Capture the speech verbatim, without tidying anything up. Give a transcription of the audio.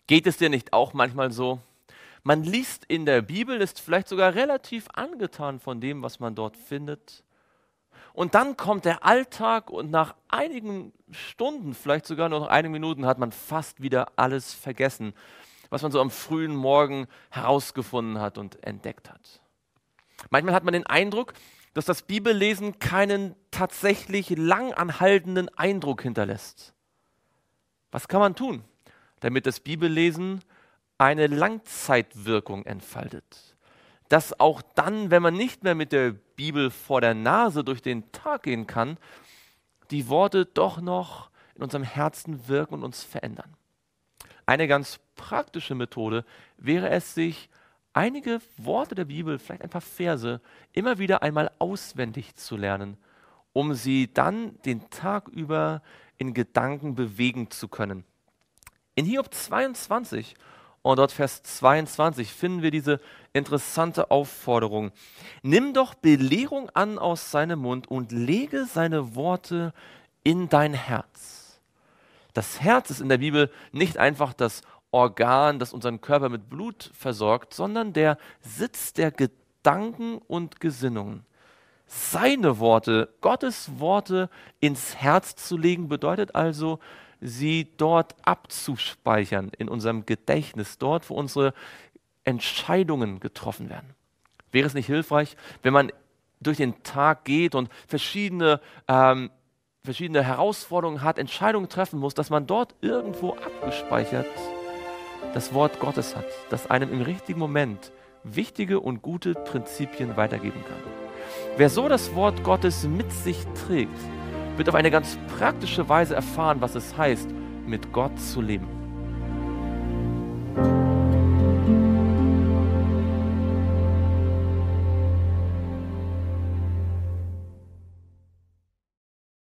Geht es dir nicht auch manchmal so? Man liest in der Bibel, ist vielleicht sogar relativ angetan von dem, was man dort findet. Und dann kommt der Alltag und nach einigen Stunden, vielleicht sogar nur noch einigen Minuten, hat man fast wieder alles vergessen, was man so am frühen Morgen herausgefunden hat und entdeckt hat. Manchmal hat man den Eindruck, dass das Bibellesen keinen tatsächlich lang anhaltenden Eindruck hinterlässt. Was kann man tun, damit das Bibellesen eine Langzeitwirkung entfaltet? Dass auch dann, wenn man nicht mehr mit der Bibel vor der Nase durch den Tag gehen kann, die Worte doch noch in unserem Herzen wirken und uns verändern. Eine ganz praktische Methode wäre es, sich einige Worte der Bibel, vielleicht ein paar Verse, immer wieder einmal auswendig zu lernen, um sie dann den Tag über in Gedanken bewegen zu können. In Hiob zweiundzwanzig und dort Vers zweiundzwanzig finden wir diese interessante Aufforderung. Nimm doch Belehrung an aus seinem Mund und lege seine Worte in dein Herz. Das Herz ist in der Bibel nicht einfach das Organ, das unseren Körper mit Blut versorgt, sondern der Sitz der Gedanken und Gesinnungen. Seine Worte, Gottes Worte ins Herz zu legen, bedeutet also, sie dort abzuspeichern in unserem Gedächtnis, dort, wo unsere Entscheidungen getroffen werden. Wäre es nicht hilfreich, wenn man durch den Tag geht und verschiedene, ähm, verschiedene Herausforderungen hat, Entscheidungen treffen muss, dass man dort irgendwo abgespeichert das Wort Gottes hat, das einem im richtigen Moment wichtige und gute Prinzipien weitergeben kann. Wer so das Wort Gottes mit sich trägt, wird auf eine ganz praktische Weise erfahren, was es heißt, mit Gott zu leben.